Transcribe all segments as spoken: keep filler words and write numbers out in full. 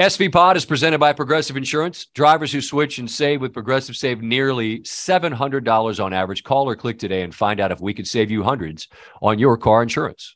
S V Pod is presented by Progressive Insurance. Drivers who switch and save with Progressive save nearly seven hundred dollars on average. Call or click today and find out if we could save you hundreds on your car insurance.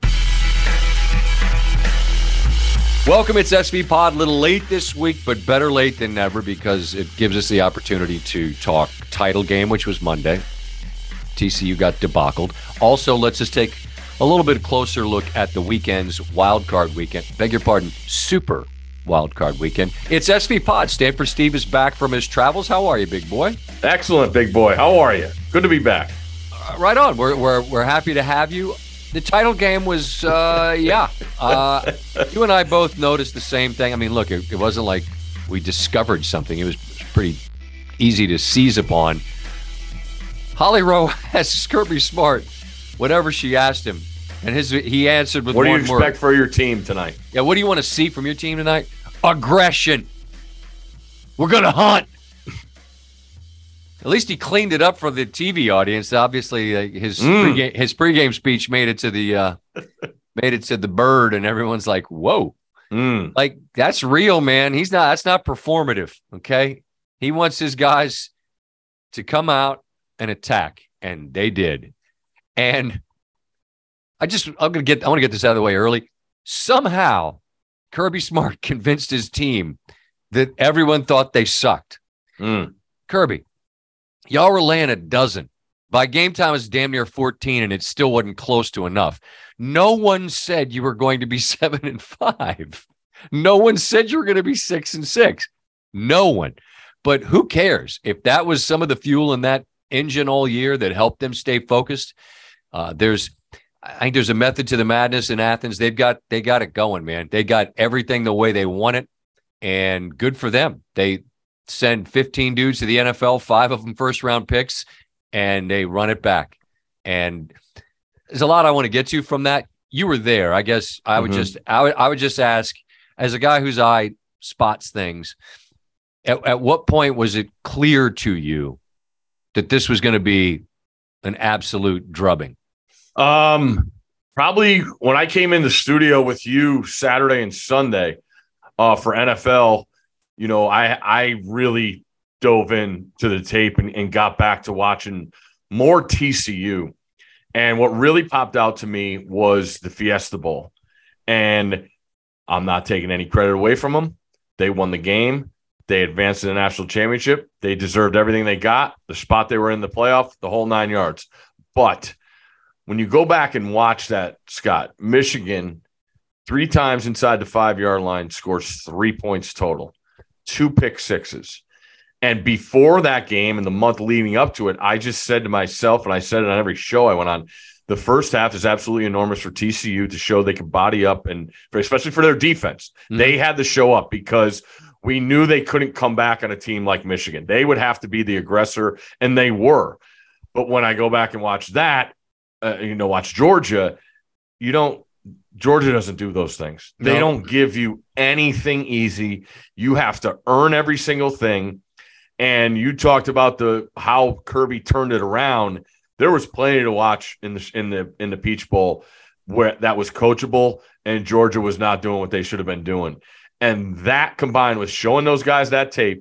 Welcome. It's S V Pod. A little late this week, but better late than never because it gives us the opportunity to talk title game, which was Monday. T C U got debacled. Also, let's just take a little bit closer look at the weekend's wild card weekend. Beg your pardon, super wild card weekend. It's S V Pod. Stanford Steve is back from his travels. How are you, big boy? Excellent, big boy. How are you? Good to be back. Uh, right on. We're we're we're happy to have you. The title game was, uh, yeah. Uh, you and I both noticed the same thing. I mean, look, it, it wasn't like we discovered something. It was pretty easy to seize upon. Holly Rowe asked Kirby Smart whatever she asked him, and his he answered with one word. What do you expect word. for your team tonight? Yeah, what do you want to see from your team tonight? Aggression. We're going to hunt. At least he cleaned it up for the T V audience. Obviously, uh, his mm. pregame, his pregame speech made it to the uh, made it to the bird, and everyone's like, "Whoa, mm. like that's real, man." He's not. That's not performative. Okay, he wants his guys to come out and attack, and they did. And I just, I'm gonna get, I want to get this out of the way early. Somehow, Kirby Smart convinced his team that everyone thought they sucked. Mm. Kirby. Y'all were laying a dozen. By game time, it was damn near fourteen, and it still wasn't close to enough. No one said you were going to be seven and five. No one said you were going to be six and six. No one. But who cares? If that was some of the fuel in that engine all year that helped them stay focused, uh, there's, I think there's a method to the madness in Athens. They've got, they got it going, man. They got everything the way they want it, and good for them. They send fifteen dudes to the N F L, five of them first round picks, and they run it back. And there's a lot I want to get to from that. You were there. I guess I would mm-hmm. just, I would, I would just ask, as a guy whose eye spots things, at, at what point was it clear to you that this was going to be an absolute drubbing? Um, probably when I came in the studio with you Saturday and Sunday uh, for N F L. You know, I I really dove in to the tape and, and got back to watching more T C U. And what really popped out to me was the Fiesta Bowl. And I'm not taking any credit away from them. They won the game. They advanced to the national championship. They deserved everything they got, the spot they were in the playoff, the whole nine yards. But when you go back and watch that, Scott, Michigan, three times inside the five-yard line, scores three points total. Two pick sixes. And before that game and the month leading up to it, I just said to myself, and I said it on every show I went on, the first half is absolutely enormous for T C U to show they can body up, and for, especially for their defense. Mm-hmm. They had to show up because we knew they couldn't come back on a team like Michigan. They would have to be the aggressor, and they were. But when I go back and watch that, uh, you know, watch Georgia, you don't, Georgia doesn't do those things. They no. don't give you anything easy. You have to earn every single thing. And you talked about the how Kirby turned it around. There was plenty to watch in the in the in the Peach Bowl where that was coachable, and Georgia was not doing what they should have been doing. And that combined with showing those guys that tape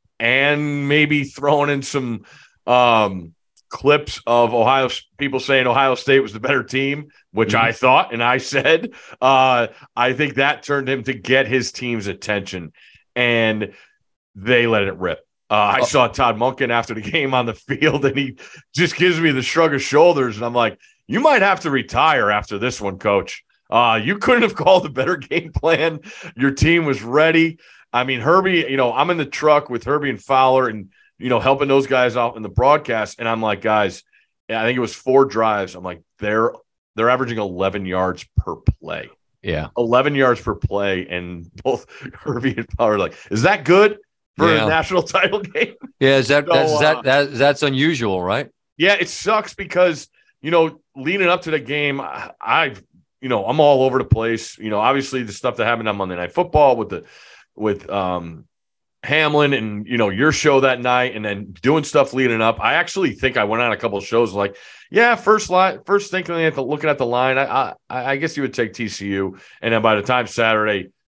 and maybe throwing in some um, clips of Ohio people saying Ohio State was the better team, which mm-hmm. I thought and I said, uh, I think that turned him to get his team's attention, and they let it rip. Uh, I oh. saw Todd Monken after the game on the field, and he just gives me the shrug of shoulders, and I'm like, you might have to retire after this one, Coach. Uh, you couldn't have called a better game plan. Your team was ready. I mean, Herbie, you know, I'm in the truck with Herbie and Fowler and, you know, helping those guys out in the broadcast. And I'm like, guys, I think it was four drives. I'm like, they're they're averaging eleven yards per play. Yeah. eleven yards per play. And both Herbie and Fowler are like, is that good for yeah. a national title game? Yeah. Is that, so, that's, uh, that, that, that's unusual, right? Yeah. It sucks because, you know, leading up to the game, I, I've, you know, I'm all over the place. You know, obviously the stuff that happened on Monday Night Football with the, with um, Hamlin and, you know, your show that night and then doing stuff leading up. I actually think I went on a couple of shows like, yeah, first line, first thinking at the, looking at the line, I, I, I guess you would take T C U. And then by the time Saturday,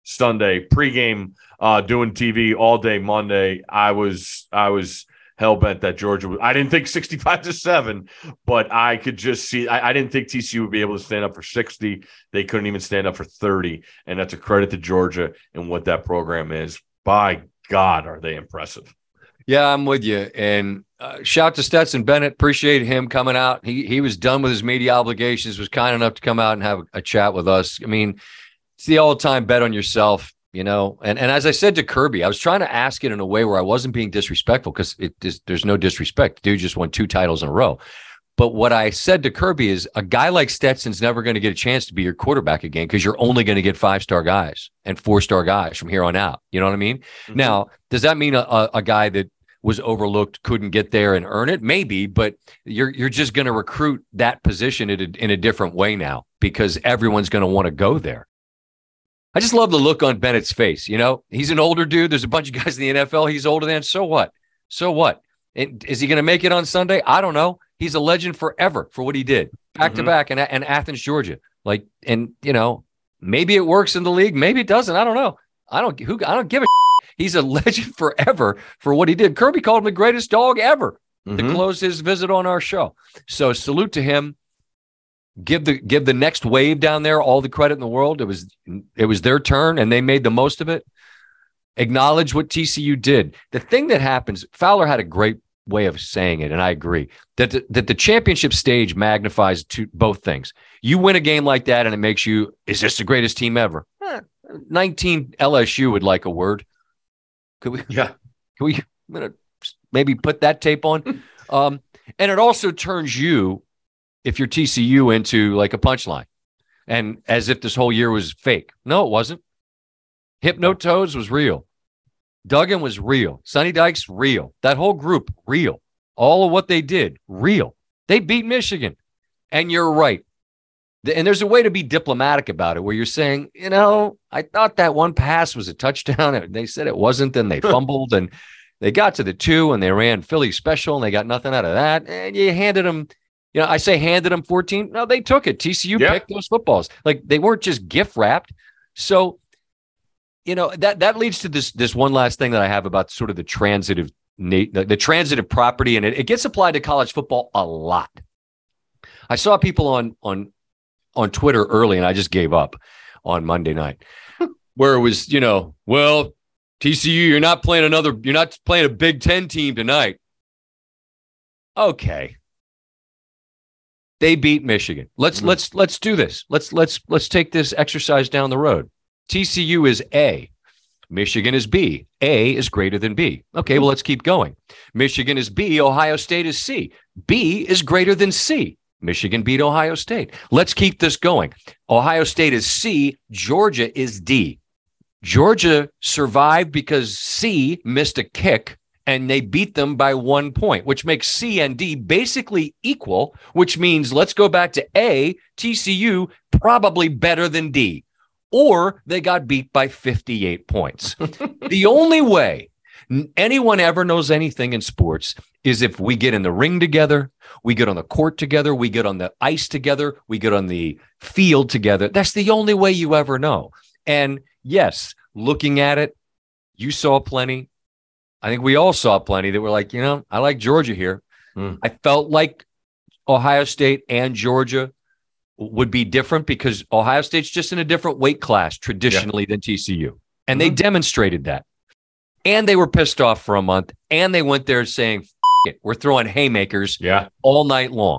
Sunday, pregame, uh, doing T V all day Monday. I was I was hell bent that Georgia was. I didn't think sixty-five to seven, but I could just see. I, I didn't think T C U would be able to stand up for sixty. They couldn't even stand up for thirty, and that's a credit to Georgia and what that program is. By God, are they impressive? Yeah, I'm with you. And uh, shout to Stetson Bennett. Appreciate him coming out. He he was done with his media obligations, was kind enough to come out and have a, a chat with us. I mean, it's the all-time bet on yourself, you know. And and as I said to Kirby, I was trying to ask it in a way where I wasn't being disrespectful because it is, there's no disrespect. The dude just won two titles in a row. But what I said to Kirby is a guy like Stetson's never going to get a chance to be your quarterback again because you're only going to get five-star guys and four-star guys from here on out. You know what I mean? Mm-hmm. Now, does that mean a, a, a guy that was overlooked couldn't get there and earn it? Maybe, but you're you're just going to recruit that position in a, in a different way now because everyone's going to want to go there. I just love the look on Bennett's face. You know, he's an older dude. There's a bunch of guys in the N F L he's older than. So what? So what? It, is he going to make it on Sunday? I don't know. He's a legend forever for what he did back mm-hmm. to back in, in Athens, Georgia. Like, and you know, maybe it works in the league. Maybe it doesn't. I don't know. I don't who I don't give a shit. He's a legend forever for what he did. Kirby called him the greatest dog ever mm-hmm. to close his visit on our show. So salute to him. Give the give the next wave down there all the credit in the world. It was it was their turn and they made the most of it. Acknowledge what T C U did. The thing that happens, Fowler had a great way of saying it, and I agree, that the, that the championship stage magnifies to both things. You win a game like that and it makes you, is this the greatest team ever? Eh, nineteen L S U would like a word. Could we? Yeah. Can we maybe put that tape on? um, and it also turns you, if you're T C U, into like a punchline, and as if this whole year was fake. No, it wasn't. Hypnotoes was real. Duggan was real. Sonny Dykes, real. That whole group, real. All of what they did, real. They beat Michigan. And you're right. And there's a way to be diplomatic about it where you're saying, you know, I thought that one pass was a touchdown. And they said it wasn't. Then they fumbled and they got to the two and they ran Philly special and they got nothing out of that. And you handed them, you know, I say handed them fourteen. No, they took it. T C U yeah. picked those footballs. Like they weren't just gift wrapped. So, you know, that that leads to this this one last thing that I have about sort of the transitive the, the transitive property, and it, it gets applied to college football a lot. I saw people on on on Twitter early, and I just gave up on Monday night, where it was, you know, well, T C U, you're not playing another, you're not playing a Big Ten team tonight. Okay. They beat Michigan. Let's mm-hmm. let's let's do this. Let's let's let's take this exercise down the road. T C U is A. Michigan is B. A is greater than B. Okay, well, let's keep going. Michigan is B. Ohio State is C. B is greater than C. Michigan beat Ohio State. Let's keep this going. Ohio State is C. Georgia is D. Georgia survived because C missed a kick, and they beat them by one point, which makes C and D basically equal, which means let's go back to A, T C U, probably better than D. Or they got beat by fifty-eight points. The only way anyone ever knows anything in sports is if we get in the ring together, we get on the court together, we get on the ice together, we get on the field together. That's the only way you ever know. And yes, looking at it, you saw plenty. I think we all saw plenty that were like, you know, I like Georgia here. Mm. I felt like Ohio State and Georgia would be different because Ohio State's just in a different weight class traditionally yeah. than T C U. And mm-hmm. they demonstrated that. And they were pissed off for a month. And they went there saying, F- it, we're throwing haymakers yeah. all night long.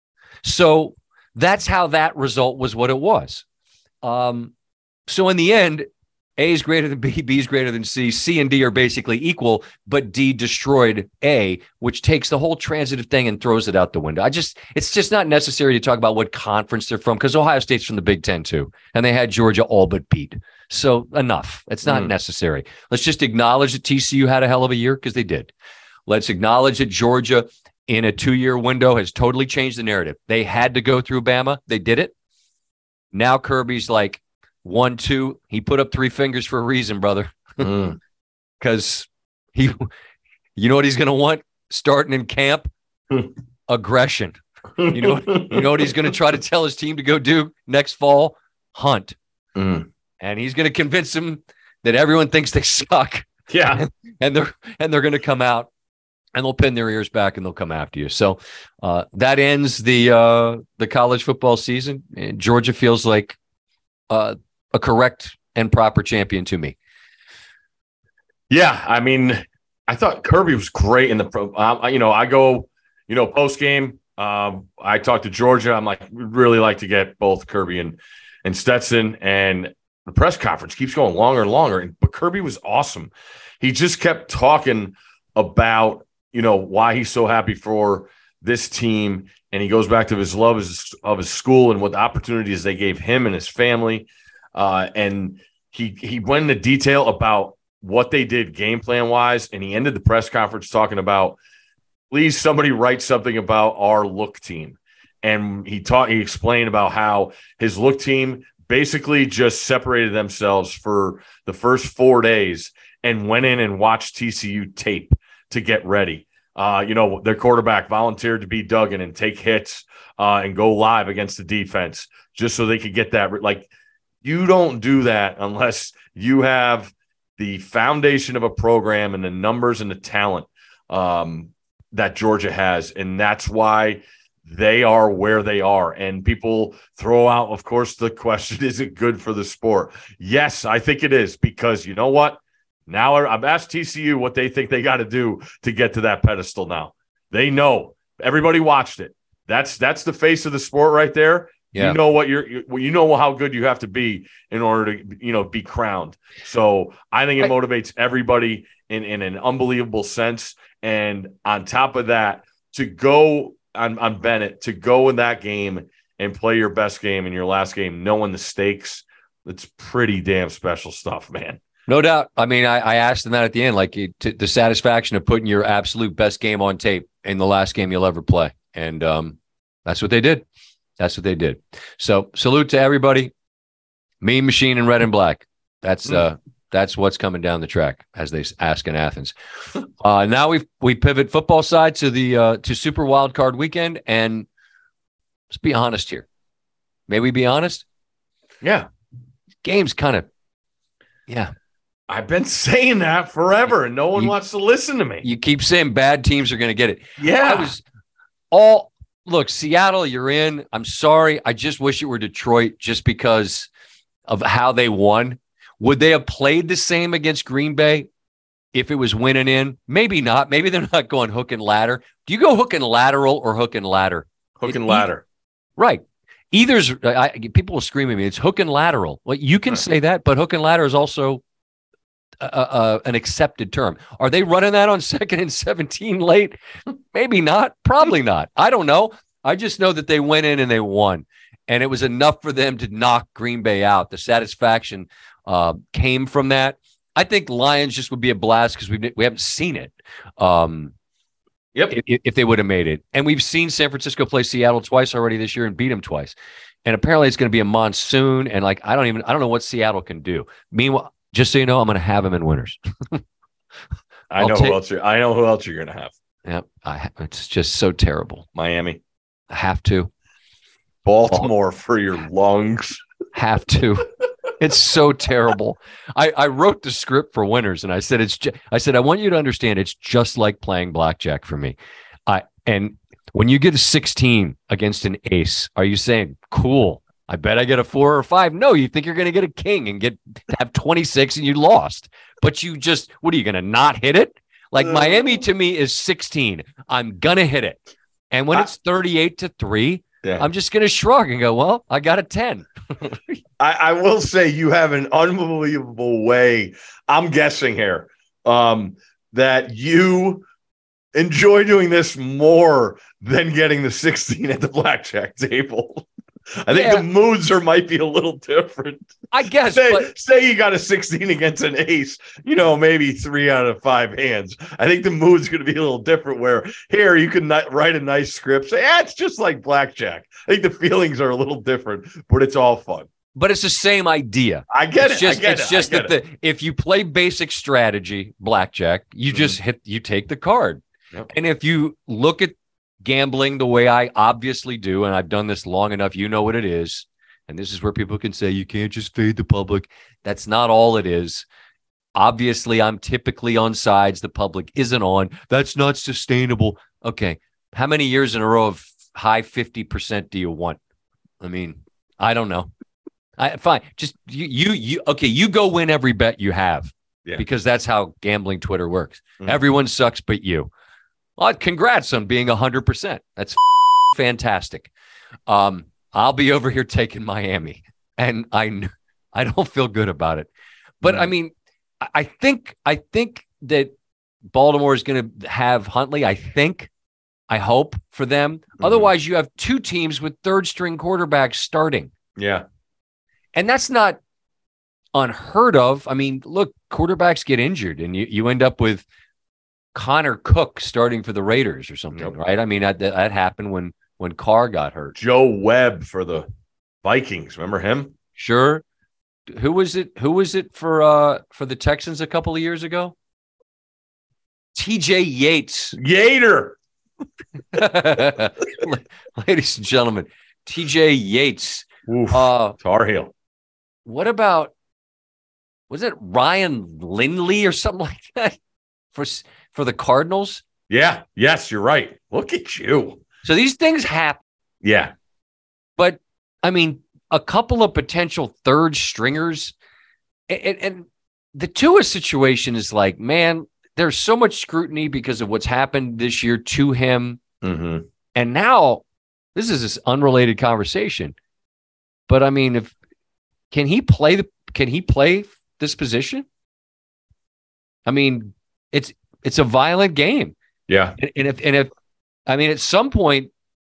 So that's how that result was what it was. Um, so in the end, A is greater than B, B is greater than C, C and D are basically equal, but D destroyed A, which takes the whole transitive thing and throws it out the window. I just, it's just not necessary to talk about what conference they're from because Ohio State's from the Big Ten too, and they had Georgia all but beat. So enough. It's not mm. necessary. Let's just acknowledge that T C U had a hell of a year because they did. Let's acknowledge that Georgia in a two-year window has totally changed the narrative. They had to go through Bama. They did it. Now Kirby's like, One, two, he put up three fingers for a reason, brother. Because mm. he, you know what he's going to want starting in camp? Aggression. You know, you know what he's going to try to tell his team to go do next fall? Hunt. Mm. and he's going to convince them that everyone thinks they suck. Yeah. and they're and they're going to come out and they'll pin their ears back and they'll come after you. So uh, that ends the uh, the college football season. And Georgia feels like uh, a correct and proper champion to me. Yeah, I mean, I thought Kirby was great in the pro. Um, you know, I go, you know, post game. Um, I talked to Georgia. I'm like, we'd really like to get both Kirby and and Stetson, and the press conference keeps going longer and longer. But Kirby was awesome. He just kept talking about, you know, why he's so happy for this team, and he goes back to his love of his, of his school and what the opportunities they gave him and his family. Uh, and he he went into detail about what they did game plan wise, and he ended the press conference talking about, please somebody write something about our look team. And he taught, he explained about how his look team basically just separated themselves for the first four days and went in and watched T C U tape to get ready. Uh, you know, their quarterback volunteered to be Duggan and take hits uh, and go live against the defense just so they could get that. Like, you don't do that unless you have the foundation of a program and the numbers and the talent um, that Georgia has. And that's why they are where they are. And people throw out, of course, the question, is it good for the sport? Yes, I think it is, because you know what? Now I've asked T C U what they think they got to do to get to that pedestal now. They know. Everybody watched it. That's that's the face of the sport right there. Yeah. You know what you're you, you know how good you have to be in order to, you know, be crowned. So I think it motivates everybody in, in an unbelievable sense. And on top of that, to go on, on Bennett, to go in that game and play your best game in your last game, knowing the stakes, it's pretty damn special stuff, man. No doubt. I mean, I, I asked them that at the end, like to, the satisfaction of putting your absolute best game on tape in the last game you'll ever play. And um, that's what they did. That's what they did. So salute to everybody. Mean Machine in red and black. That's uh, mm. that's what's coming down the track, as they ask in Athens. Uh, now we we pivot football side to the uh, to Super Wild Card Weekend, and let's be honest here. May we be honest? Yeah, game's kind of yeah. I've been saying that forever, and no one you, wants to listen to me. You keep saying bad teams are going to get it. Yeah, I was all. Look, Seattle, you're in. I'm sorry. I just wish it were Detroit just because of how they won. Would they have played the same against Green Bay if it was winning in? Maybe not. Maybe they're not going hook and ladder. Do you go hook and lateral or hook and ladder? Hook and it, ladder. Right. Either's, I, people will scream at me. It's hook and lateral. Well, you can right. say that, but hook and ladder is also a, a, an accepted term. Are they running that on second and seventeen late? Maybe not. Probably not. I don't know. I just know that they went in and they won, and it was enough for them to knock Green Bay out. The satisfaction uh, came from that. I think Lions just would be a blast because we we haven't seen it. Um, yep. If, if they would have made it, and we've seen San Francisco play Seattle twice already this year and beat them twice, and apparently it's going to be a monsoon. And like I don't even I don't know what Seattle can do. Meanwhile. Just so you know, I'm going to have them in winners. I know take, who else you're. I know who else you're going to have. Yeah, I, it's just so terrible. Miami, I have to. Baltimore oh, for your lungs. Have to. It's so terrible. I, I wrote the script for winners, and I said it's. Ju- I said I want you to understand it's just like playing blackjack for me. I and when you get a sixteen against an ace, are you saying cool? I bet I get a four or a five. No, you think you're going to get a king and get have twenty-six and you lost. But you just, what are you going to not hit it? Like uh, Miami to me is sixteen. I'm going to hit it. And when I, it's thirty-eight to three, yeah. I'm just going to shrug and go, well, I got a ten. I, I will say you have an unbelievable way. I'm guessing here um, that you enjoy doing this more than getting the sixteen at the blackjack table. I think yeah. the moods are might be a little different. I guess. Say, but... say you got a sixteen against an ace, you know, maybe three out of five hands. I think the mood's going to be a little different where here you can write a nice script. Say, ah, it's just like blackjack. I think the feelings are a little different, but it's all fun. But it's the same idea. I get it's it. Just, I get it's it. just get that it. the, if you play basic strategy, blackjack, you mm-hmm. just hit, you take the card. Yep. And if you look at gambling the way I obviously do, and I've done this long enough, you know what it is. and this is where people can say you can't just fade the public. That's not all it is. Obviously, I'm typically on sides the public isn't on. That's not sustainable. Okay. How many years in a row of high fifty percent do you want? I mean, I don't know. I fine. Just you, you, you, okay. You go win every bet you have yeah. because that's how gambling Twitter works. Mm-hmm. Everyone sucks but you. Well, congrats on being a hundred percent. That's fantastic. Um, I'll be over here taking Miami, and I, I don't feel good about it. But mm-hmm. I mean, I think, I think that Baltimore is going to have Huntley. I think, I hope for them. Mm-hmm. Otherwise, you have two teams with third string quarterbacks starting. Yeah. And that's not unheard of. I mean, look, quarterbacks get injured and you, you end up with Connor Cook starting for the Raiders or something, yep. right? I mean, that, that happened when, when Carr got hurt. Joe Webb for the Vikings. Remember him? Sure. Who was it? Who was it for, uh, for the Texans a couple of years ago? T J Yates. Yater. Ladies and gentlemen, T J Yates. Oof, uh, Tar Heel. What about, was it Ryan Lindley or something like that for, for the Cardinals? Yeah. Yes, you're right. Look at you. So these things happen. Yeah. But, I mean, a couple of potential third stringers. And, and the Tua situation is like, man, there's so much scrutiny because of what's happened this year to him. Mm-hmm. And now, this is this unrelated conversation. But I mean, if can he play the can he play this position? I mean, it's it's a violent game. Yeah. And, and if and if I mean at some point,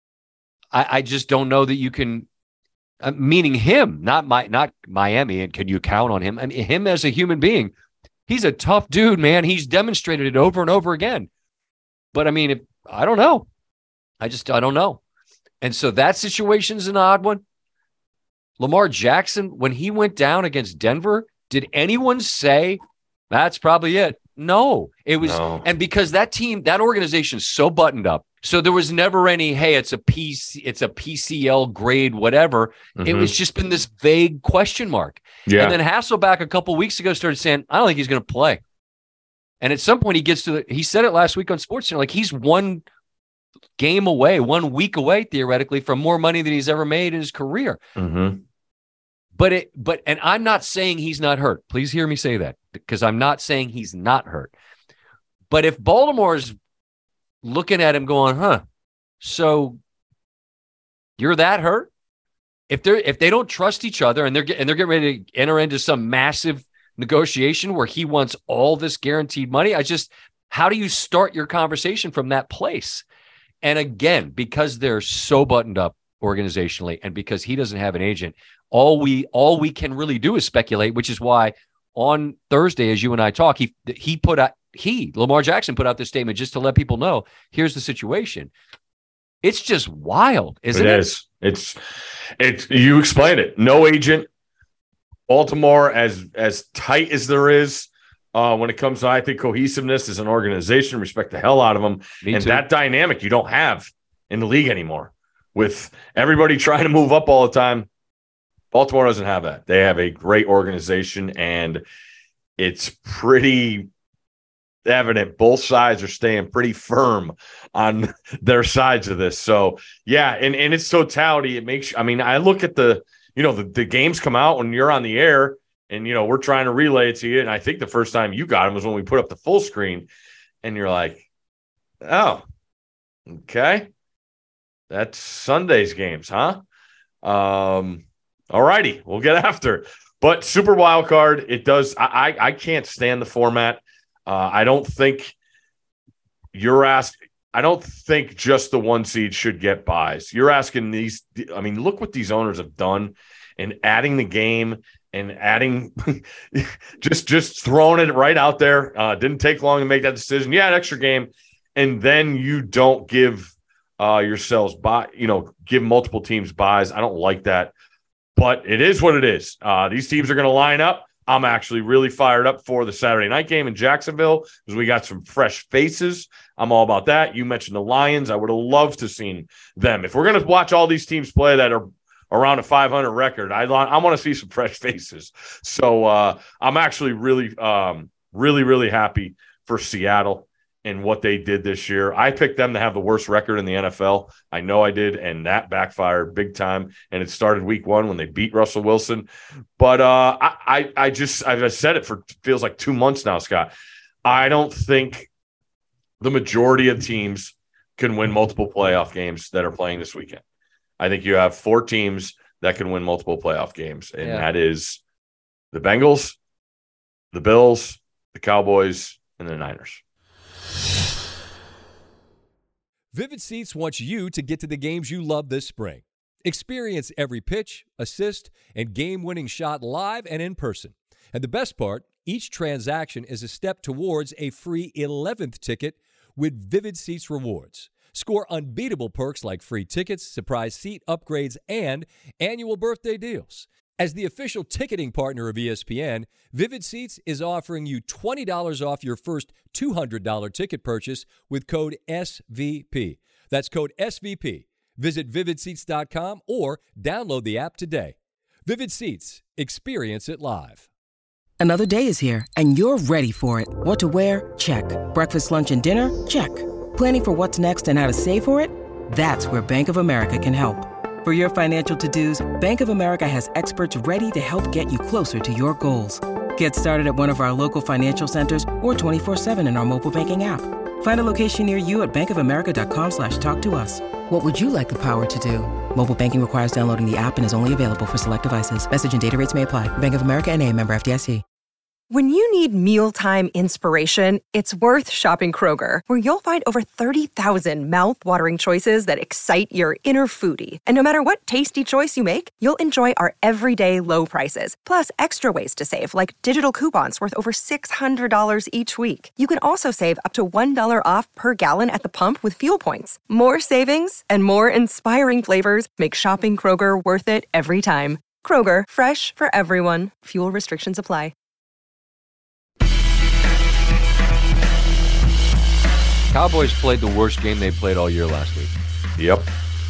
I, I just don't know that you can uh, meaning him, not my not Miami, and can you count on him? I mean, him as a human being, he's a tough dude, man. He's demonstrated it over and over again. But I mean, if I don't know. I just I don't know. And so that situation's an odd one. Lamar Jackson, when he went down against Denver, did anyone say that's probably it? No, it was. No. And because that team, that organization is so buttoned up. So there was never any, hey, it's a P C, it's a P C L grade, whatever. Mm-hmm. It was just been this vague question mark. Yeah. And then Hasselbeck a couple of weeks ago started saying, I don't think he's going to play. And at some point he gets to the, he said it last week on SportsCenter, like he's one game away, one week away, theoretically, from more money than he's ever made in his career. Mm-hmm. But it, but, and I'm not saying he's not hurt. Please hear me say that because I'm not saying he's not hurt. But if Baltimore's looking at him going, huh, so you're that hurt? If they're, if they don't trust each other and they're, and they're getting ready to enter into some massive negotiation where he wants all this guaranteed money, I just, how do you start your conversation from that place? And again, because they're so buttoned up organizationally and because he doesn't have an agent, all we all we can really do is speculate, which is why on Thursday, as you and I talk, he he put out he Lamar Jackson put out this statement just to let people know here's the situation. It's just wild, isn't it? It is. It's it's you explained it. No agent. Baltimore as as tight as there is. Uh, when it comes to, I think, cohesiveness as an organization, respect the hell out of them. Me and too. That dynamic you don't have in the league anymore. With everybody trying to move up all the time, Baltimore doesn't have that. They have a great organization, and it's pretty evident both sides are staying pretty firm on their sides of this. So, yeah, and, and its totality, it makes – I mean, I look at the – you know, the, the games come out when you're on the air – and, you know, we're trying to relay it to you. And I think the first time you got him was when we put up the full screen. And you're like, oh, okay. That's Sunday's games, huh? Um, all righty. We'll get after. But Super Wild Card, it does. I, I, I can't stand the format. Uh, I don't think you're asking. I don't think just the one seed should get buys. You're asking these. I mean, look what these owners have done in adding the game. And adding, just just throwing it right out there. Uh, didn't take long to make that decision. Yeah, an extra game, and then you don't give uh, yourselves buy. You know, give multiple teams buys. I don't like that, but it is what it is. Uh, these teams are going to line up. I'm actually really fired up for the Saturday night game in Jacksonville because we got some fresh faces. I'm all about that. You mentioned the Lions. I would have loved to seen them. If we're going to watch all these teams play that are around a five hundred record. I, I want to see some fresh faces. So uh, I'm actually really, um, really, really happy for Seattle and what they did this year. I picked them to have the worst record in the N F L. I know I did, and that backfired big time. And it started week one when they beat Russell Wilson. But uh, I, I, I just, I've said it for feels like two months now, Scott. I don't think the majority of teams can win multiple playoff games that are playing this weekend. I think you have four teams that can win multiple playoff games, and yeah. that is the Bengals, the Bills, the Cowboys, and the Niners. Vivid Seats wants you to get to the games you love this spring. Experience every pitch, assist, and game-winning shot live and in person. And the best part, each transaction is a step towards a free eleventh ticket with Vivid Seats rewards. Score unbeatable perks like free tickets, surprise seat upgrades, and annual birthday deals. As the official ticketing partner of E S P N, Vivid Seats is offering you twenty dollars off your first two hundred dollars ticket purchase with code S V P. That's code S V P. Visit vivid seats dot com or download the app today. Vivid Seats. Experience it live. Another day is here, and you're ready for it. What to wear? Check. Breakfast, lunch, and dinner? Check. Planning for what's next and how to save for it? That's where Bank of America can help. For your financial to-dos, Bank of America has experts ready to help get you closer to your goals. Get started at one of our local financial centers or twenty-four seven in our mobile banking app. Find a location near you at bankofamerica.com slash talk to us. What would you like the power to do? Mobile banking requires downloading the app and is only available for select devices. Message and data rates may apply. Bank of America N A, member F D I C. When you need mealtime inspiration, it's worth shopping Kroger, where you'll find over thirty thousand mouth-watering choices that excite your inner foodie. And no matter what tasty choice you make, you'll enjoy our everyday low prices, plus extra ways to save, like digital coupons worth over six hundred dollars each week. You can also save up to one dollar off per gallon at the pump with fuel points. More savings and more inspiring flavors make shopping Kroger worth it every time. Kroger, fresh for everyone. Fuel restrictions apply. Cowboys played the worst game they played all year last week. Yep.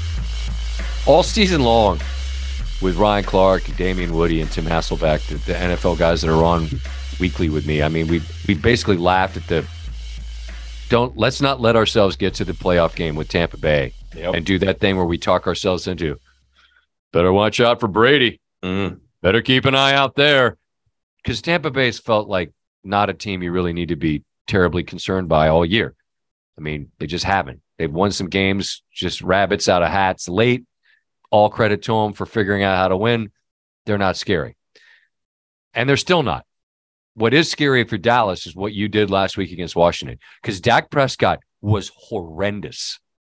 All season long with Ryan Clark, Damian Woody, and Tim Hasselbeck, the, the N F L guys that are on weekly with me. I mean, we we basically laughed at the don't let's not let ourselves get to the playoff game with Tampa Bay yep. and do that thing where we talk ourselves into better watch out for Brady. Mm. Better keep an eye out there. Because Tampa Bay's felt like not a team you really need to be terribly concerned by all year. I mean, they just haven't. They've won some games, just rabbits out of hats late. All credit to them for figuring out how to win. They're not scary. And they're still not. What is scary for Dallas is what you did last week against Washington. Because Dak Prescott was horrendous.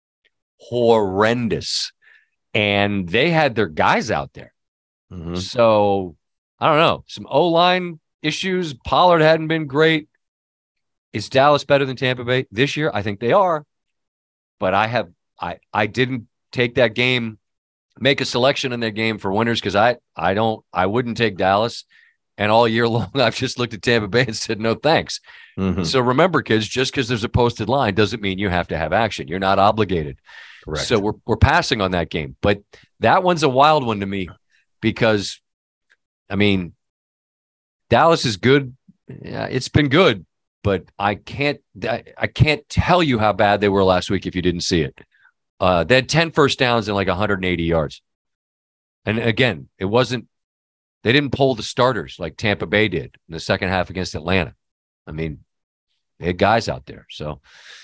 Horrendous. And they had their guys out there. Mm-hmm. So, I don't know. Some O-line issues. Pollard hadn't been great. Is Dallas better than Tampa Bay this year? I think they are, but I have I I didn't take that game, make a selection in that game for winners because I I don't I wouldn't take Dallas, and all year long I've just looked at Tampa Bay and said no thanks. Mm-hmm. So remember, kids, just because there's a posted line doesn't mean you have to have action. You're not obligated. Correct. So we're we're passing on that game, but that one's a wild one to me because, I mean, Dallas is good. Yeah, it's been good. But I can't I can't tell you how bad they were last week if you didn't see it. Uh, they had ten first downs and like one hundred eighty yards. And again, it wasn't – they didn't pull the starters like Tampa Bay did in the second half against Atlanta. I mean, they had guys out there. So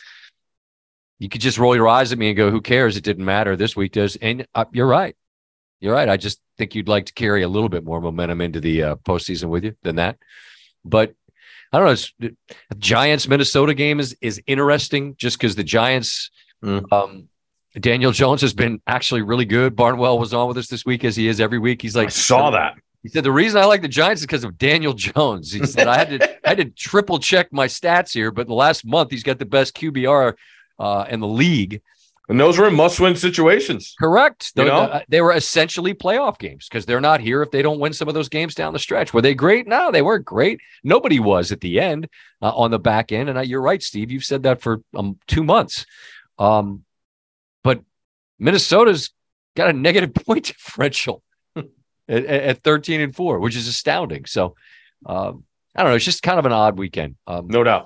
you could just roll your eyes at me and go, who cares? It didn't matter. This week does. And uh, you're right. You're right. I just think you'd like to carry a little bit more momentum into the uh, postseason with you than that. But I don't know. It's, the Giants Minnesota game is is interesting just because the Giants, mm. um, Daniel Jones has been actually really good. Barnwell was on with us this week as he is every week. He's like, I saw that. He said the reason I like the Giants is because of Daniel Jones. He said I had to I had to triple check my stats here, but in the last month he's got the best Q B R uh, in the league. And those were must-win situations. Correct. You they, know? uh, they were essentially playoff games because they're not here if they don't win some of those games down the stretch. Were they great? No, they weren't great. Nobody was at the end uh, on the back end. And uh, you're right, Steve. You've said that for um, two months. Um, but Minnesota's got a negative point differential at, at thirteen and four, which is astounding. So, um, I don't know. It's just kind of an odd weekend. Um, No doubt.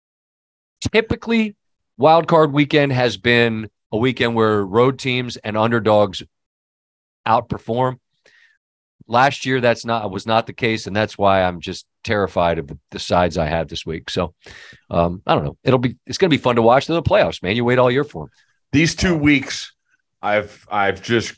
Typically, wild card weekend has been a weekend where road teams and underdogs outperform. Last year, that's not was not the case, and that's why I'm just terrified of the, the sides I have this week. So, um, I don't know. It'll be it's going to be fun to watch the playoffs, man. You wait all year for them. These two weeks, I've I've just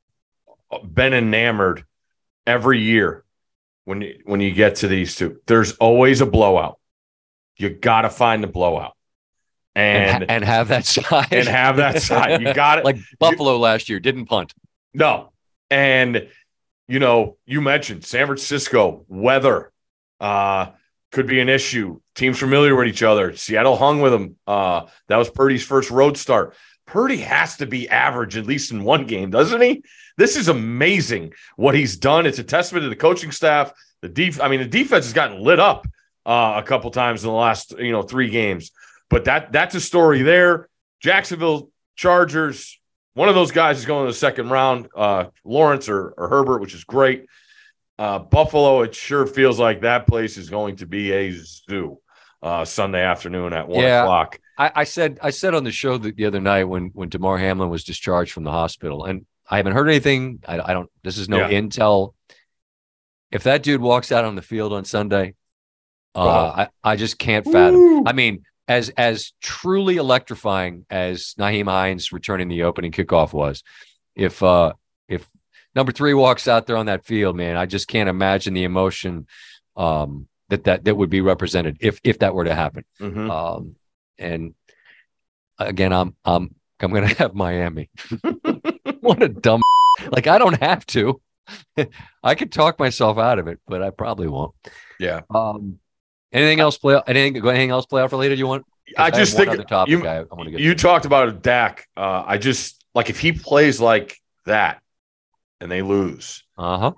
been enamored every year when you, when you get to these two. There's always a blowout. You got to find the blowout. And, and, and have that side. And have that side. You got it. Like Buffalo you, last year, didn't punt. No. And, you know, you mentioned San Francisco, weather uh, could be an issue. Teams familiar with each other. Seattle hung with them. Uh, that was Purdy's first road start. Purdy has to be average, at least in one game, doesn't he? This is amazing what he's done. It's a testament to the coaching staff. The def- I mean, the defense has gotten lit up uh, a couple times in the last, you know, three games. But that that's a story there. Jacksonville Chargers, one of those guys is going to the second round, uh, Lawrence or, or Herbert, which is great. Uh, Buffalo, it sure feels like that place is going to be a zoo uh, Sunday afternoon at one yeah, o'clock. I, I said I said on the show the, the other night when when Damar Hamlin was discharged from the hospital, and I haven't heard anything. I, I don't. This is no yeah. intel. If that dude walks out on the field on Sunday, uh, oh. I I just can't fathom. Woo. I mean. As as truly electrifying as Nyheim Hines returning the opening kickoff was, if uh, if number three walks out there on that field, man, I just can't imagine the emotion um, that, that that would be represented if if that were to happen. Mm-hmm. Um, and again, I'm I'm I'm gonna have Miami. What a dumb like I don't have to. I could talk myself out of it, but I probably won't. Yeah. Um, Anything else play? Anything? Anything else play out for later? You want? I, I just think topic you, I, I want to get you to. talked about Dak. Uh, I just like if he plays like that and they lose, uh-huh.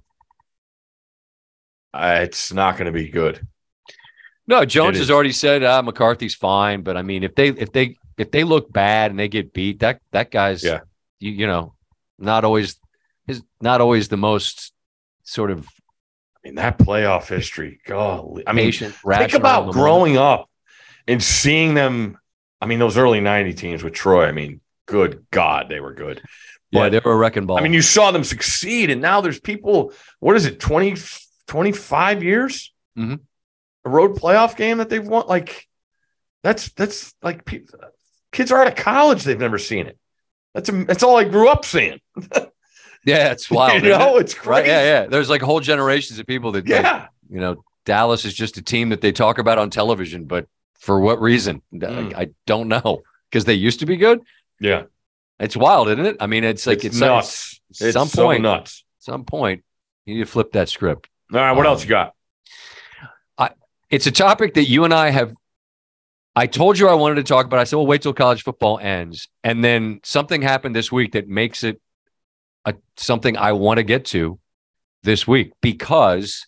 uh, it's not going to be good. No, Jones has already said uh, McCarthy's fine, but I mean, if they if they if they look bad and they get beat, that that guy's yeah. you, you know not always is not always the most sort of. I mean, that playoff history, golly. I mean, Patient, think about growing up and seeing them. I mean, those early ninety teams with Troy, I mean, good God, they were good. But, yeah, they were a wrecking ball. I mean, you saw them succeed, and now there's people, what is it, twenty, twenty-five years? Mm-hmm. A road playoff game that they've won? Like, that's that's like kids are out of college, they've never seen it. That's, a, that's all I grew up seeing. Yeah, it's wild. You know, it? it's crazy. Right? Yeah, yeah. There's like whole generations of people that, yeah. Like, you know, Dallas is just a team that they talk about on television, but for what reason? Mm. I, I don't know. Because they used to be good. Yeah, it's wild, isn't it? I mean, it's like it's, it's nuts. At it's some so point, nuts. Some point, you need to flip that script. All right, what um, else you got? I. It's a topic that you and I have. I told you I wanted to talk about. I said, "Well, wait till college football ends," and then something happened this week that makes it. A, something I want to get to this week because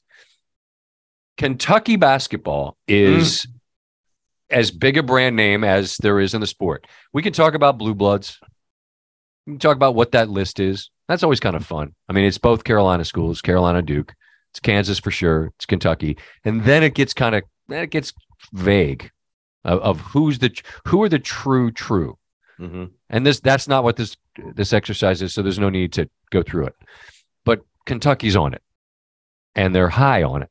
Kentucky basketball is mm. as big a brand name as there is in the sport. We can talk about Blue Bloods. We can talk about what that list is. That's always kind of fun. I mean, it's both Carolina schools, Carolina, Duke. It's Kansas for sure. It's Kentucky. And then it gets kind of, it gets vague of, of who's the, who are the true, true. Mm-hmm. And this that's not what this this exercise is, so there's no need to go through it. But Kentucky's on it, and they're high on it.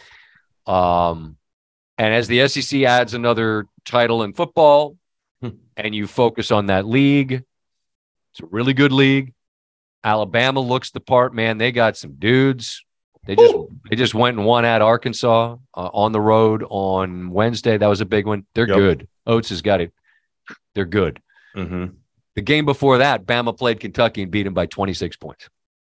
Um, and as the S E C adds another title in football, and you focus on that league, it's a really good league. Alabama looks the part, man. They got some dudes. They just Ooh. they just went and won at Arkansas uh, on the road on Wednesday. That was a big one. They're yep. good. Oates has got it. They're good. Mm-hmm. The game before that, Bama played Kentucky and beat them by twenty-six points.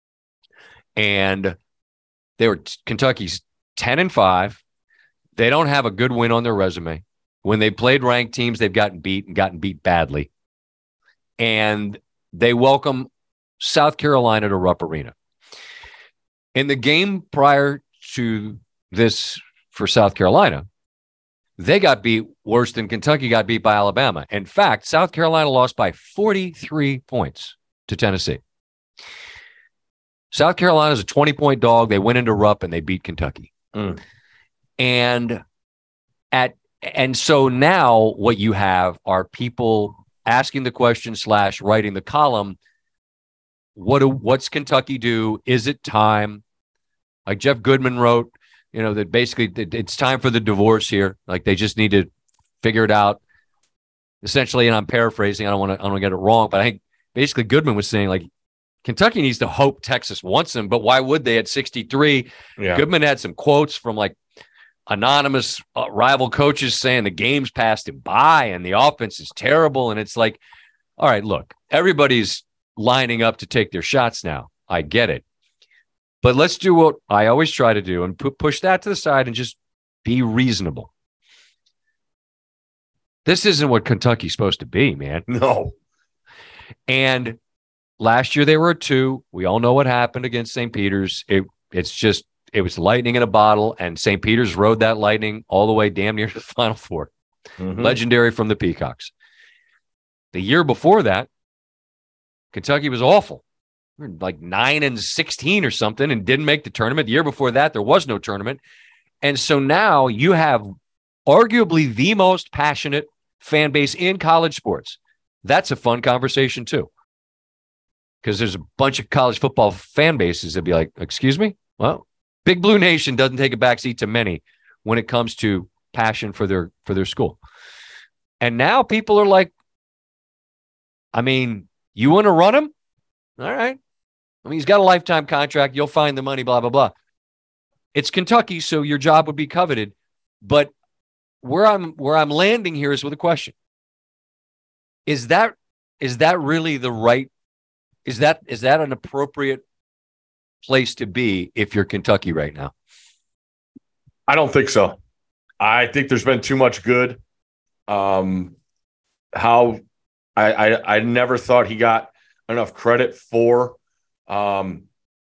And they were Kentucky's ten and five. They don't have a good win on their resume. When they played ranked teams, they've gotten beat and gotten beat badly. And they welcome South Carolina to Rupp Arena. In the game prior to this for South Carolina, they got beat worse than Kentucky got beat by Alabama. In fact, South Carolina lost by forty-three points to Tennessee. South Carolina's a twenty-point dog. They went into Rupp and they beat Kentucky. Mm. And at and so now what you have are people asking the question slash writing the column. What do, what's Kentucky do? Is it time? Like Jeff Goodman wrote, you know, that basically it's time for the divorce here. Like they just need to figure it out. Essentially, and I'm paraphrasing, I don't want to I don't want to get it wrong, but I think basically Goodman was saying like Kentucky needs to hope Texas wants him, but why would they at sixty-three? Yeah. Goodman had some quotes from like anonymous uh, rival coaches saying the game's passed him by and the offense is terrible. And it's like, all right, look, everybody's lining up to take their shots now. I get it. But let's do what I always try to do and pu- push that to the side and just be reasonable. This isn't what Kentucky's supposed to be, man. No. And last year they were a two. We all know what happened against Saint Peter's. It it's just it was lightning in a bottle, and Saint Peter's rode that lightning all the way damn near to the Final Four. Mm-hmm. Legendary from the Peacocks. The year before that, Kentucky was awful. Like nine and sixteen or something, and didn't make the tournament. The year before that, there was no tournament. And so now you have arguably the most passionate fan base in college sports. That's a fun conversation too. Because there's a bunch of college football fan bases that be like, excuse me? Well, Big Blue Nation doesn't take a backseat to many when it comes to passion for their for their school. And now people are like, I mean, you want to run him? All right. I mean, he's got a lifetime contract. You'll find the money, blah, blah, blah. It's Kentucky, so your job would be coveted. But where I'm where I'm landing here is with a question. Is that is that really the right is that is that an appropriate place to be if you're Kentucky right now? I don't think so. I think there's been too much good. Um, how I, I I never thought he got enough credit for um,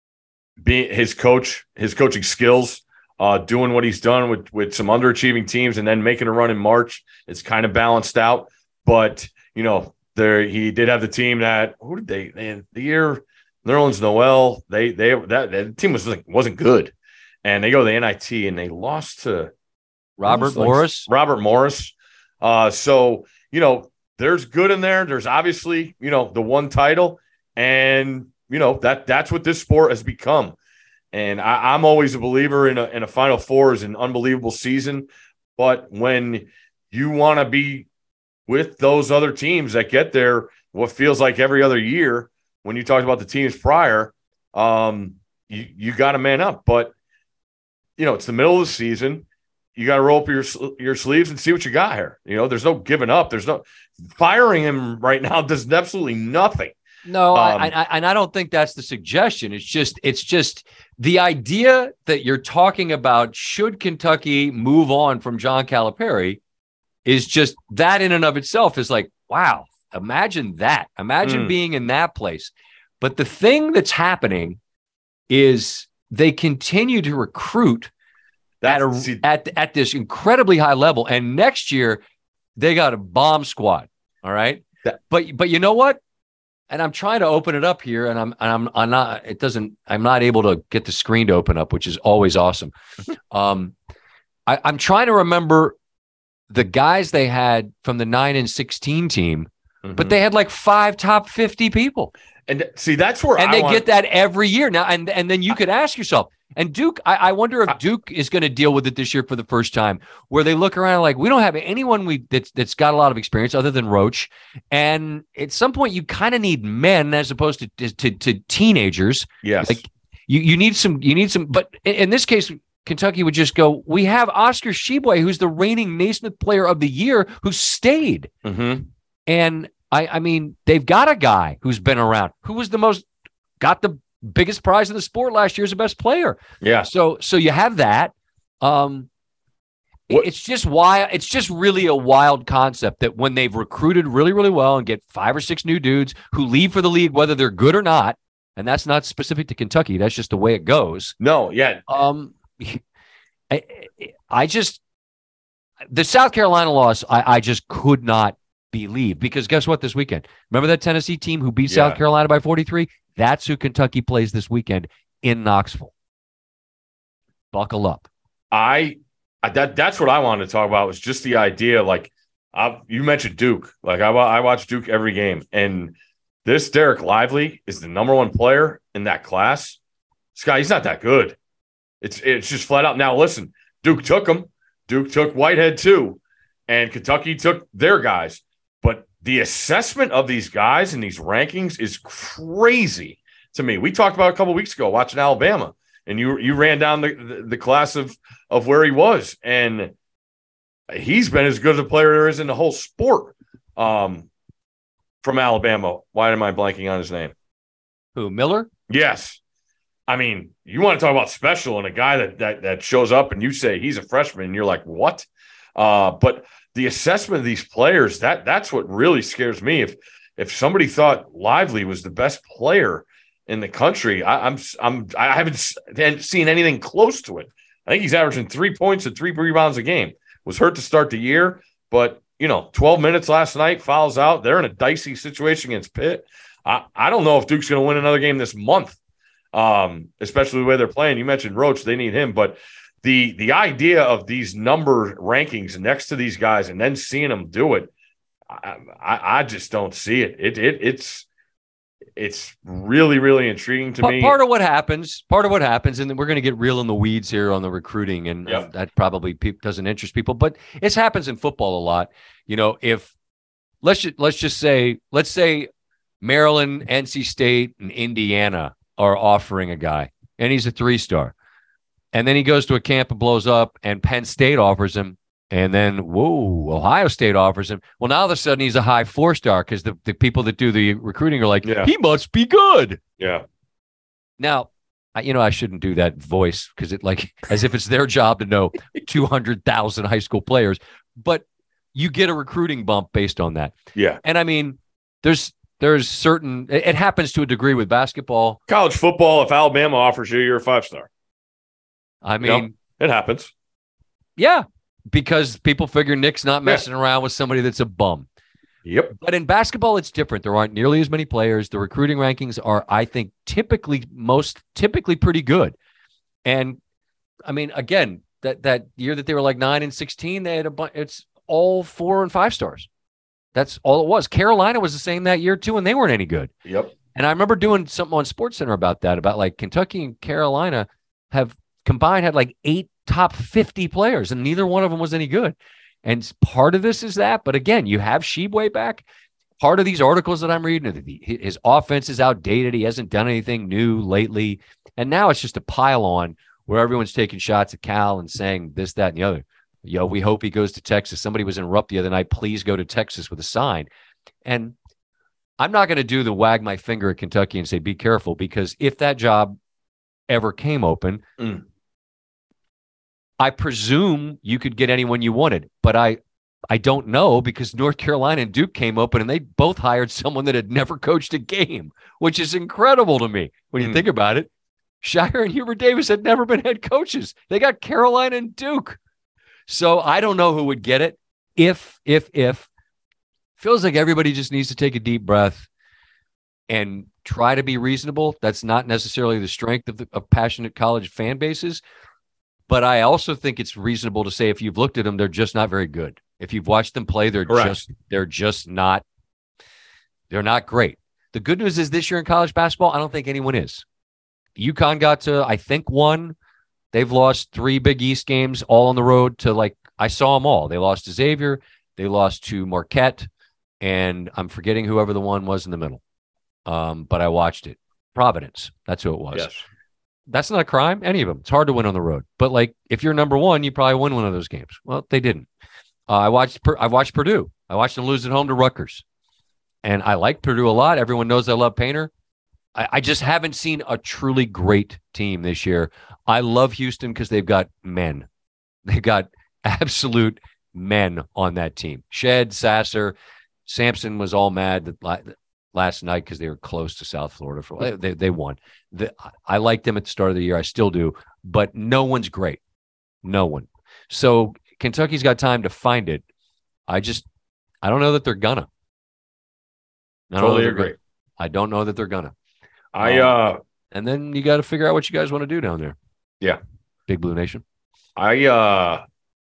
being his coach, his coaching skills, uh, doing what he's done with with some underachieving teams, and then making a run in March. It's kind of balanced out, but you know, there he did have the team that who did they, they the year Nerlens Noel they they that, that team was like wasn't good, and they go to the N I T and they lost to Robert like, Morris. Robert Morris. Uh, so you know, there's good in there. There's obviously you know the one title, and you know that that's what this sport has become. And I, I'm always a believer in a in a Final Four is an unbelievable season, but when you want to be with those other teams that get there, what feels like every other year, when you talked about the teams prior, um, you you got to man up. But you know, it's the middle of the season. You got to roll up your your sleeves and see what you got here. You know, there's no giving up. There's no firing him right now. Does absolutely nothing. No, um, I, I, and I don't think that's the suggestion. It's just, it's just the idea that you're talking about. Should Kentucky move on from John Calipari? Is just that in and of itself is like, wow. Imagine that. Imagine mm. being in that place. But the thing that's happening is they continue to recruit at a, see, at at this incredibly high level, and next year they got a bomb squad. All right, that, but but you know what? And I'm trying to open it up here, and I'm and I'm I'm not. It doesn't. I'm not able to get the screen to open up, which is always awesome. um, I, I'm trying to remember the guys they had from the nine and sixteen team, mm-hmm. but they had like five top fifty people. And see, that's where and I they want... get that every year now. And and then you could ask yourself. And Duke, I, I wonder if Duke is going to deal with it this year for the first time, where they look around like we don't have anyone we that's that's got a lot of experience other than Roach. And at some point, you kind of need men as opposed to, to to to teenagers. Yes, like you you need some you need some. But in, in this case, Kentucky would just go. We have Oscar Tshiebwe, who's the reigning Naismith Player of the Year, who stayed. Mm-hmm. And I I mean, they've got a guy who's been around, who was the most got the biggest prize in the sport last year as the best player. Yeah. So, so you have that. Um, what? It's just why it's just really a wild concept that when they've recruited really, really well and get five or six new dudes who leave for the league, whether they're good or not, and that's not specific to Kentucky. That's just the way it goes. No. Yeah. Um, I, I just, the South Carolina loss, I, I just could not believe, because guess what this weekend? Remember that Tennessee team who beat yeah. South Carolina by forty-three? That's who Kentucky plays this weekend in Knoxville. Buckle up. I, I that that's what I wanted to talk about was just the idea. Like I, you mentioned Duke. Like I, I watch Duke every game, and this Derek Lively is the number one player in that class. This guy, he's not that good. It's it's just flat out. Now listen, Duke took him. Duke took Whitehead too, and Kentucky took their guys. But the assessment of these guys in these rankings is crazy to me. We talked about it a couple of weeks ago watching Alabama, and you you ran down the, the, the class of, of where he was, and he's been as good as a player there is in the whole sport. Um, from Alabama. Why am I blanking on his name? Who, Miller? Yes. I mean, you want to talk about special and a guy that that that shows up and you say he's a freshman and you're like, what? Uh, but the assessment of these players, that that's what really scares me. If if somebody thought Lively was the best player in the country, I, I'm I'm I haven't seen anything close to it. I think he's averaging three points and three rebounds a game. Was hurt to start the year, but you know, twelve minutes last night, fouls out. They're in a dicey situation against Pitt. I, I don't know if Duke's going to win another game this month. Um, especially the way they're playing. You mentioned Roach, they need him, but the the idea of these number rankings next to these guys and then seeing them do it, I, I, I just don't see it. It it it's it's really really intriguing to part, me. Part of what happens, part of what happens, and we're going to get real in the weeds here on the recruiting, and yep. that probably pe- doesn't interest people, but it happens in football a lot. You know, if let's just, let's just say let's say Maryland, N C State, and Indiana are offering a guy, and he's a three-star. And then he goes to a camp and blows up, and Penn State offers him, and then, whoa, Ohio State offers him. Well, now all of a sudden he's a high four-star because the, the people that do the recruiting are like, yeah. he must be good. Yeah. Now, I, you know, I shouldn't do that voice because it like as if it's their job to know two hundred thousand high school players, but you get a recruiting bump based on that. Yeah. And I mean, there's There's certain, it happens to a degree with basketball. College football, if Alabama offers you, you're a five-star. I mean, you know, it happens. Yeah, because people figure Nick's not messing yeah. around with somebody that's a bum. Yep. But in basketball, it's different. There aren't nearly as many players. The recruiting rankings are, I think, typically most typically pretty good. And I mean, again, that that year that they were like nine and sixteen, they had a bunch. It's all four and five stars. That's all it was. Carolina was the same that year too, and they weren't any good. Yep. And I remember doing something on SportsCenter about that, about like Kentucky and Carolina have combined had like eight top fifty players, and neither one of them was any good. And part of this is that, but again, you have Sheboy back. Part of these articles that I'm reading, his offense is outdated. He hasn't done anything new lately, and now it's just a pile on where everyone's taking shots at Cal and saying this, that, and the other. Yo, we hope he goes to Texas. Somebody was in Rupp the other night. Please go to Texas with a sign. And I'm not going to do the wag my finger at Kentucky and say, be careful, because if that job ever came open, mm. I presume you could get anyone you wanted. But I, I don't know, because North Carolina and Duke came open and they both hired someone that had never coached a game, which is incredible to me when you mm. think about it. Shire and Hubert Davis had never been head coaches. They got Carolina and Duke. So I don't know who would get it. If, if, if. Feels like everybody just needs to take a deep breath and try to be reasonable. That's not necessarily the strength of, the, of passionate college fan bases. But I also think it's reasonable to say if you've looked at them, they're just not very good. If you've watched them play, they're Correct. just they're just not they're not great. The good news is this year in college basketball, I don't think anyone is. UConn got to, I think, one. They've lost three Big East games all on the road to, like, I saw them all. They lost to Xavier. They lost to Marquette. And I'm forgetting whoever the one was in the middle. Um, but I watched it. Providence. That's who it was. Yes. That's not a crime. Any of them. It's hard to win on the road. But, like, if you're number one, you probably win one of those games. Well, they didn't. Uh, I watched I watched Purdue. I watched them lose at home to Rutgers. And I like Purdue a lot. Everyone knows I love Painter. I, I just haven't seen a truly great team this year. I love Houston because they've got men. They've got absolute men on that team. Shed, Sasser, Sampson was all mad that last night because they were close to South Florida. For they they won. The, I liked them at the start of the year. I still do. But no one's great. No one. So Kentucky's got time to find it. I just, I don't know that they're gonna. I don't totally know agree. Gonna. I don't know that they're gonna. I uh, and then you got to figure out what you guys want to do down there. Yeah, Big Blue Nation. I uh,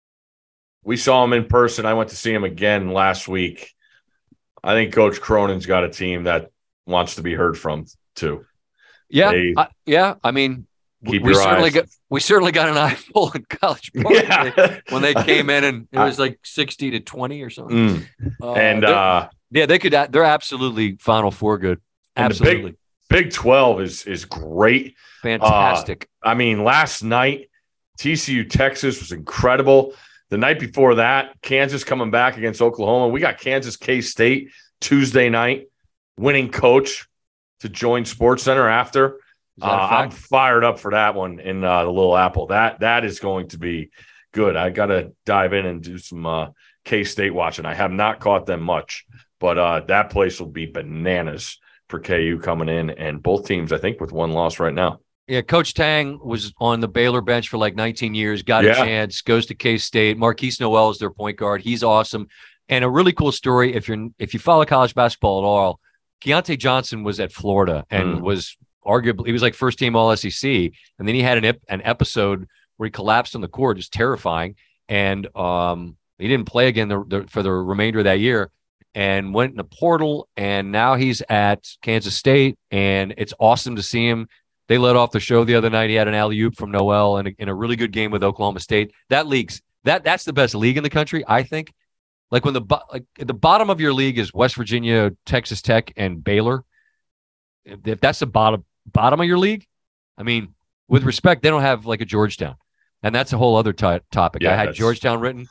we saw him in person. I went to see him again last week. I think Coach Cronin's got a team that wants to be heard from too. Yeah, They, I, yeah. I mean, keep we your certainly eyes. got we certainly got an eyeful in College Park Yeah. when they came in, and it was like sixty to twenty or something. Mm. Uh, and they're- uh, yeah, they could. They're absolutely Final Four good. And the Absolutely Big, Big twelve is is great. fantastic. Uh, I mean, last night T C U Texas was incredible. The night before that, Kansas coming back against Oklahoma. We got Kansas K-State Tuesday night, winning coach to join Sports Center after. Is that Uh, a I'm fact? fired up for that one in uh, the Little Apple. That that is going to be good. I got to dive in and do some uh, K-State watching. I have not caught them much, but uh, that place will be bananas for K U coming in, and both teams, I think, with one loss right now. Yeah, Coach Tang was on the Baylor bench for like nineteen years, got Yeah. a chance, goes to K-State. Marquise Noel is their point guard. He's awesome. And a really cool story, if you're if you follow college basketball at all, Keontae Johnson was at Florida and Mm. was arguably, he was like first team All S E C. And then he had an ep- an episode where he collapsed on the court, just terrifying. And um, he didn't play again the, the, for the remainder of that year and went in a portal. And now he's at Kansas State, and it's awesome to see him. They let off the show the other night. He had an alley-oop from Noel in a, in a really good game with Oklahoma State. That league's that that's the best league in the country, I think. Like when the bo- like at the bottom of your league is West Virginia, Texas Tech, and Baylor. If, if that's the bottom bottom of your league, I mean, with respect, they don't have like a Georgetown, and that's a whole other t- topic. Yeah, I had that's- Georgetown written.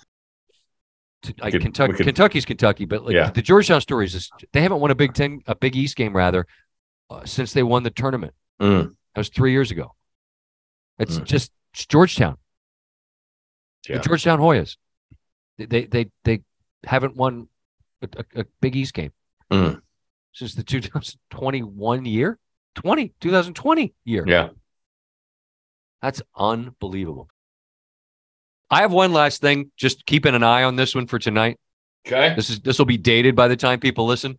To, like could- Kentucky, we could- Kentucky's Kentucky, but like Yeah. the Georgetown story is just, they haven't won a Big Ten, a Big East game rather, uh, since they won the tournament. Mm. That was three years ago. It's Mm. just it's Georgetown. Yeah. The Georgetown Hoyas. They they they, they haven't won a, a, a Big East game Mm. since the two thousand twenty-one year, twenty, twenty twenty year. Yeah. That's unbelievable. I have one last thing. Just keeping an eye on this one for tonight. Okay. This is this will be dated by the time people listen.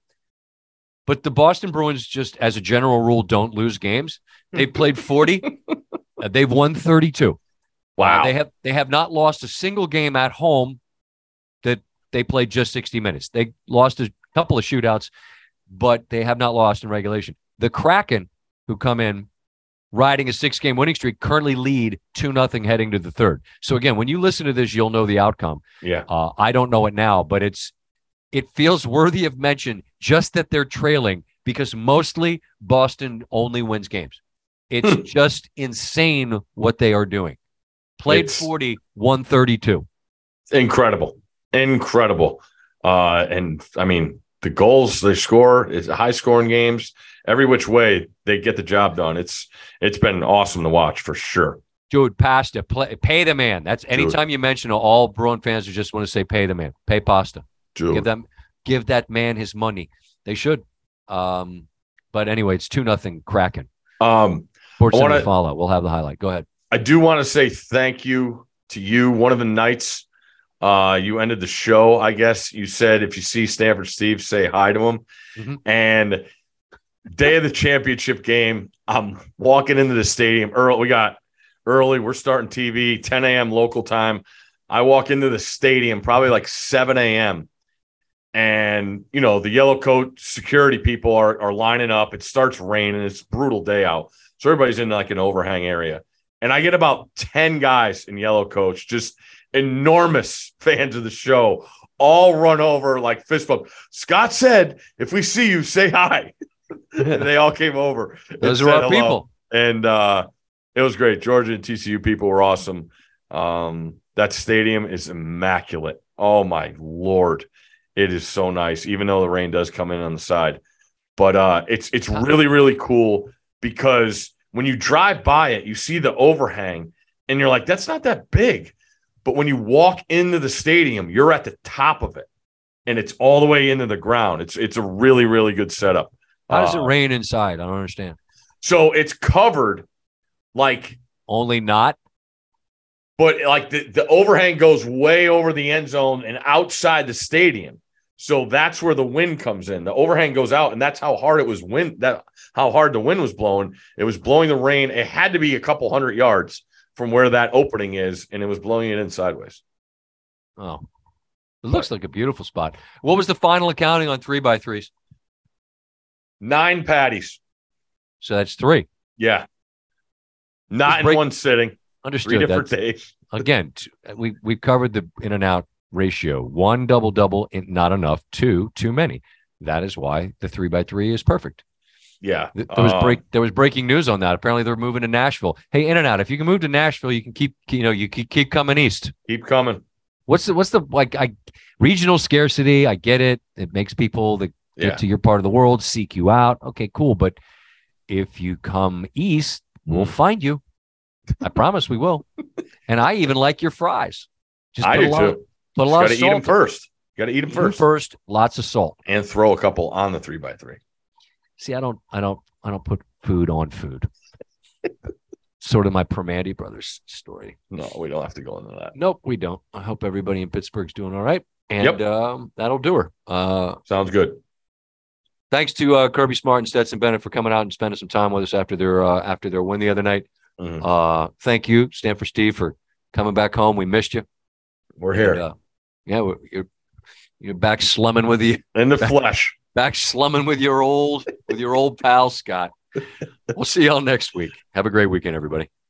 But the Boston Bruins, just as a general rule, don't lose games. They've played forty. uh, they've won thirty-two. Wow. Uh, they have they have not lost a single game at home that they played just sixty minutes. They lost a couple of shootouts, but they have not lost in regulation. The Kraken, who come in riding a six-game winning streak, currently lead two nothing heading to the third. So again, when you listen to this, you'll know the outcome. Yeah. Uh, I don't know it now, but it's it feels worthy of mention just that they're trailing because mostly Boston only wins games. It's just insane what they are doing. Played It's- forty, won thirty-two. Incredible. Incredible. Uh, and I mean, the goals they score is high scoring games. Every which way they get the job done. It's it's been awesome to watch for sure. Dude, Pasta, play, pay the man. That's anytime you mention it, all Bruin fans who just want to say pay the man. Pay Pasta. Dude. Give them give that man his money. They should. Um, but anyway, it's two nothing Kraken. Um, Sports I Center wanna- follow. We'll have the highlight. Go ahead. I do want to say thank you to you. One of the nights uh, you ended the show, I guess you said if you see Stanford Steve, say hi to him. Mhm. And day of the championship game, I'm walking into the stadium early. We got early. We're starting T V, ten a.m. local time. I walk into the stadium probably like seven a.m. And, you know, the yellow coat security people are, are lining up. It starts raining. It's a brutal day out. So everybody's in like an overhang area. And I get about ten guys in yellow coats, just enormous fans of the show, all run over like fist bump. Scott said, if we see you, say hi. And they all came over. and Those are said our hello. people. And uh, it was great. Georgia and T C U people were awesome. Um, that stadium is immaculate. Oh, my Lord. It is so nice, even though the rain does come in on the side. But uh, it's it's really, really cool because when you drive by it, you see the overhang, and you're like, that's not that big. But when you walk into the stadium, you're at the top of it, and it's all the way into the ground. It's it's a really, really good setup. How does it Uh, rain inside? I don't understand. So it's covered like Only not. but like the, the overhang goes way over the end zone and outside the stadium. So that's where the wind comes in. The overhang goes out, and that's how hard it was wind. That how hard the wind was blowing. It was blowing the rain. It had to be a couple hundred yards from where that opening is, and it was blowing it in sideways. Oh, it looks like a beautiful spot. What was the final accounting on three by threes? Nine patties. So that's three. Yeah. Not in break- one sitting. Understood. Three different That's- days. Again, t- we we covered the in and out ratio. One double double, not enough. Two, too many. That is why the three by three is perfect. Yeah. Th- There was Um, break. There was breaking news on that. Apparently, they're moving to Nashville. Hey, in and out. If you can move to Nashville, you can keep. You know, you keep keep coming east. Keep coming. What's the what's the like? I regional scarcity. I get it. It makes people that get Yeah. to your part of the world seek you out. Okay, cool. But if you come east, we'll find you. I promise we will. And I even like your fries. Just I put a do lot, too. Put a Got lot to of eat them salt. first. Got to eat them Eat 'em first. first. Lots of salt. And throw a couple on the three by three. See, I don't, I don't, I don't put food on food. Sort of my Primanti Brothers story. No, we don't have to go into that. Nope, we don't. I hope everybody in Pittsburgh's doing all right. And Yep. um, that'll do her. Uh, Sounds good. thanks to uh, Kirby Smart and Stetson Bennett for coming out and spending some time with us after their uh, after their win the other night. Mhm. Uh, thank you, Stanford Steve, for coming back home. We missed you. We're here. And, uh, yeah, we're, you're you're back slumming with you, in the flesh. back slumming with your old with your old pal Scott. We'll see y'all next week. Have a great weekend, everybody.